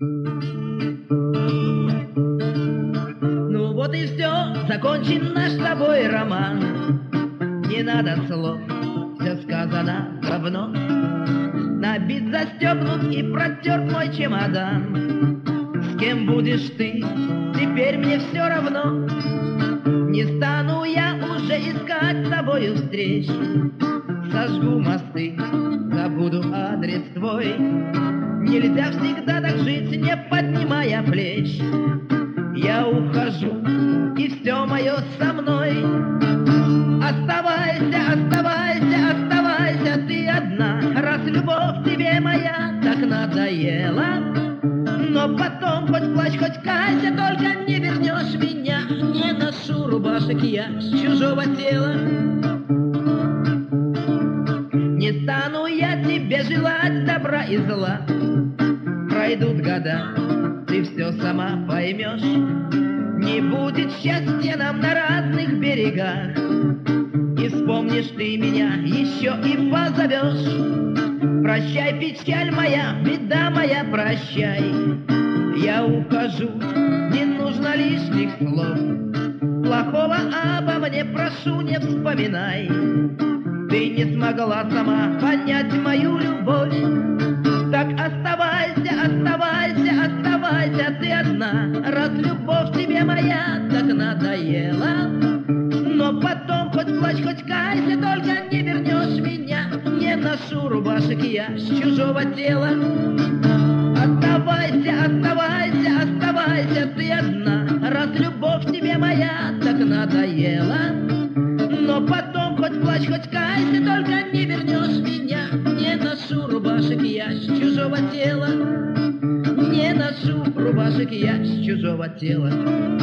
Ну вот и все, закончен наш с тобой роман. Не надо слов, все сказано давно. Набит, застегнут и протерт мой чемодан. С кем будешь ты, теперь мне все равно. Не стану я уже искать с тобою встреч. Сожгу мосты, забуду адрес твой. Нельзя всегда так жить, не поднимая плеч. Я ухожу, и все мое со мной. Оставайся, оставайся, оставайся ты одна, раз любовь тебе моя так надоела. Но потом хоть плачь, хоть кайся, только не вернешь меня. Не ношу рубашек я с чужого тела. Не стану я тебе желать добра и зла. Пройдут года, ты все сама поймешь. Не будет счастья нам на разных берегах. И вспомнишь ты меня еще и позовешь. Прощай, печаль моя, беда моя, прощай. Я ухожу, не нужно лишних слов. Плохого обо мне прошу, не вспоминай. Ты не смогла сама понять мою любовь. Так оставайся, оставайся, оставайся ты одна, раз любовь тебе моя так надоела. Но потом хоть плачь, хоть кайся, только не вернешь меня. Не ношу рубашек я с чужого тела. Оставайся, оставайся, оставайся ты одна, раз любовь тебе моя так надоела. Но потом хоть плачь, хоть кайся, только не вернешь меня. Не ношу рубашек я с чужого тела. Не ношу рубашек я с чужого тела.